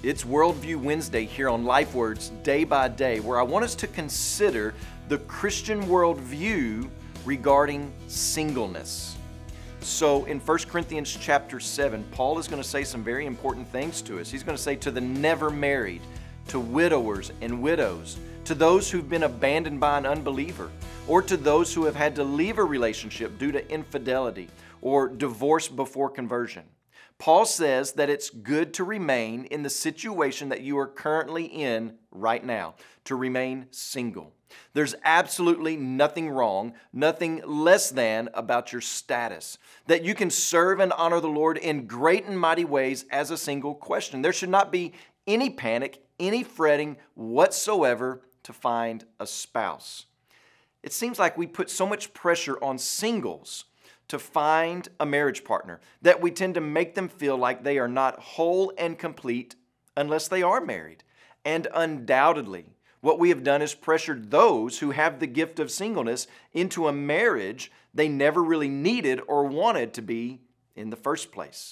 It's Worldview Wednesday here on LifeWords Day by Day, where I want us to consider the Christian worldview regarding singleness. So in 1 Corinthians chapter 7, Paul is going to say some very important things to us. He's going to say to the never married, to widowers and widows, to those who've been abandoned by an unbeliever, or to those who have had to leave a relationship due to infidelity or divorce before conversion. Paul says that it's good to remain in the situation that you are currently in right now, to remain single. There's absolutely nothing wrong, nothing less than about your status. That you can serve and honor the Lord in great and mighty ways as a single question. There should not be any panic, any fretting whatsoever to find a spouse. It seems like we put so much pressure on singles to find a marriage partner that we tend to make them feel like they are not whole and complete unless they are married. And undoubtedly, what we have done is pressured those who have the gift of singleness into a marriage they never really needed or wanted to be in the first place.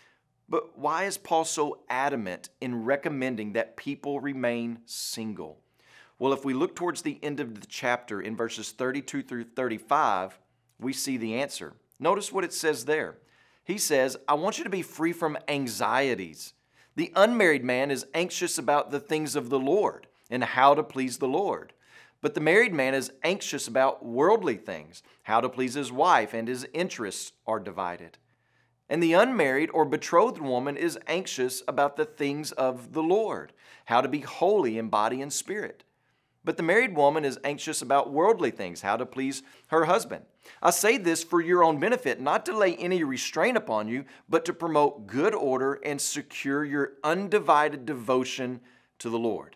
But why is Paul so adamant in recommending that people remain single? Well, if we look towards the end of the chapter in verses 32 through 35, we see the answer. Notice what it says there. He says, I want you to be free from anxieties. The unmarried man is anxious about the things of the Lord and how to please the Lord. But the married man is anxious about worldly things, how to please his wife, and his interests are divided. And the unmarried or betrothed woman is anxious about the things of the Lord, how to be holy in body and spirit. But the married woman is anxious about worldly things, how to please her husband. I say this for your own benefit, not to lay any restraint upon you, but to promote good order and secure your undivided devotion to the Lord.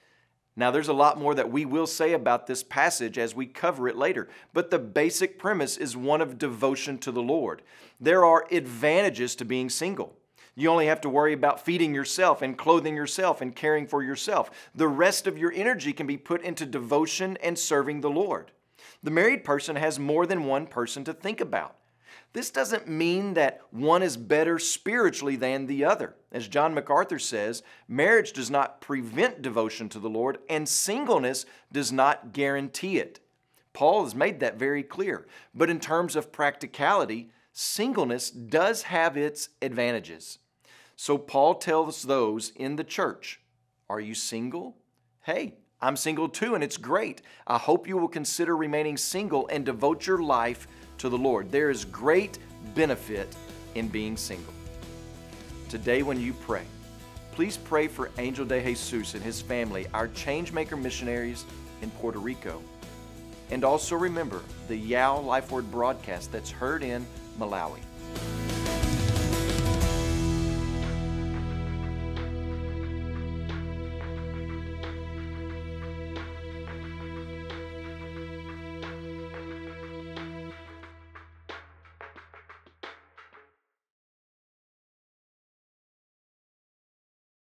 Now, there's a lot more that we will say about this passage as we cover it later, but the basic premise is one of devotion to the Lord. There are advantages to being single. You only have to worry about feeding yourself and clothing yourself and caring for yourself. The rest of your energy can be put into devotion and serving the Lord. The married person has more than one person to think about. This doesn't mean that one is better spiritually than the other. As John MacArthur says, marriage does not prevent devotion to the Lord, and singleness does not guarantee it. Paul has made that very clear. But in terms of practicality, singleness does have its advantages. So Paul tells those in the church, are you single? Hey, I'm single too, and it's great. I hope you will consider remaining single and devote your life to the Lord. There is great benefit in being single. Today when you pray, please pray for Angel de Jesus and his family, our Changemaker missionaries in Puerto Rico. And also remember the Yao LifeWord broadcast that's heard in Malawi.